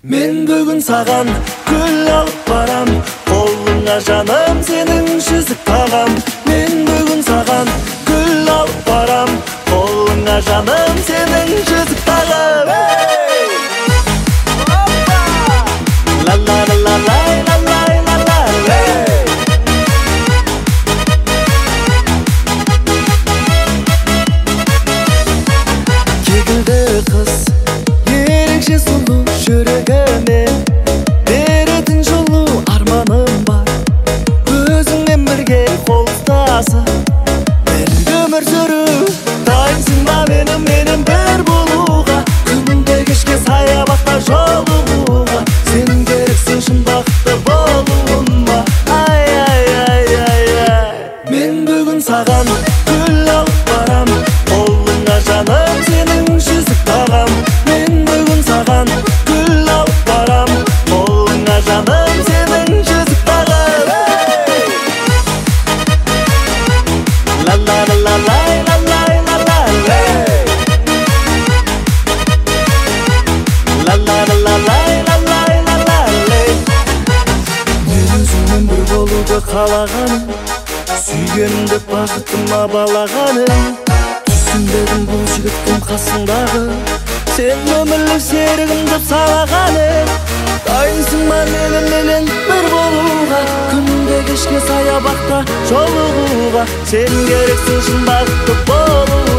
Мен бүгін саған гүл алып барам, қолыңа жаным сенің жүзік тағам. Мен бүгін саған гүл алып барам, қолыңа жаным сенің жүзік тағам. La la la la la la la la la la. Кегілді қыз, ерекше сұлу жүрегіме, беретін жылу арманым бар. Өзіңмен бірге қол ұстасып бір өмір сүру. Дайынсың ба менің бір болуға, күнде кешке саябақта жолығуға. Сен керексің шын бақытты болуыма. Ай ай ай ай ай. Мен бүгін саған гүл алып барам, қолыңа жаным сенің жүзік тағам. Мен бүгін саған гүл алып барам, қолыңа жаным сенің жүзік тағам. La la la la la la la la la la. La la la la la la la la la la. Мен өзіңмен бір болуды қалағаным, сүйгенімді бақытыма балағаным. Түсінбедім бұл жігіттің қасындағы, сен өмірлік серігім деп санағаным. Дайынсың ба менімен бір болуға, күнде кешке саябақта жолығуға. Сен керексің шын бақытты болуға.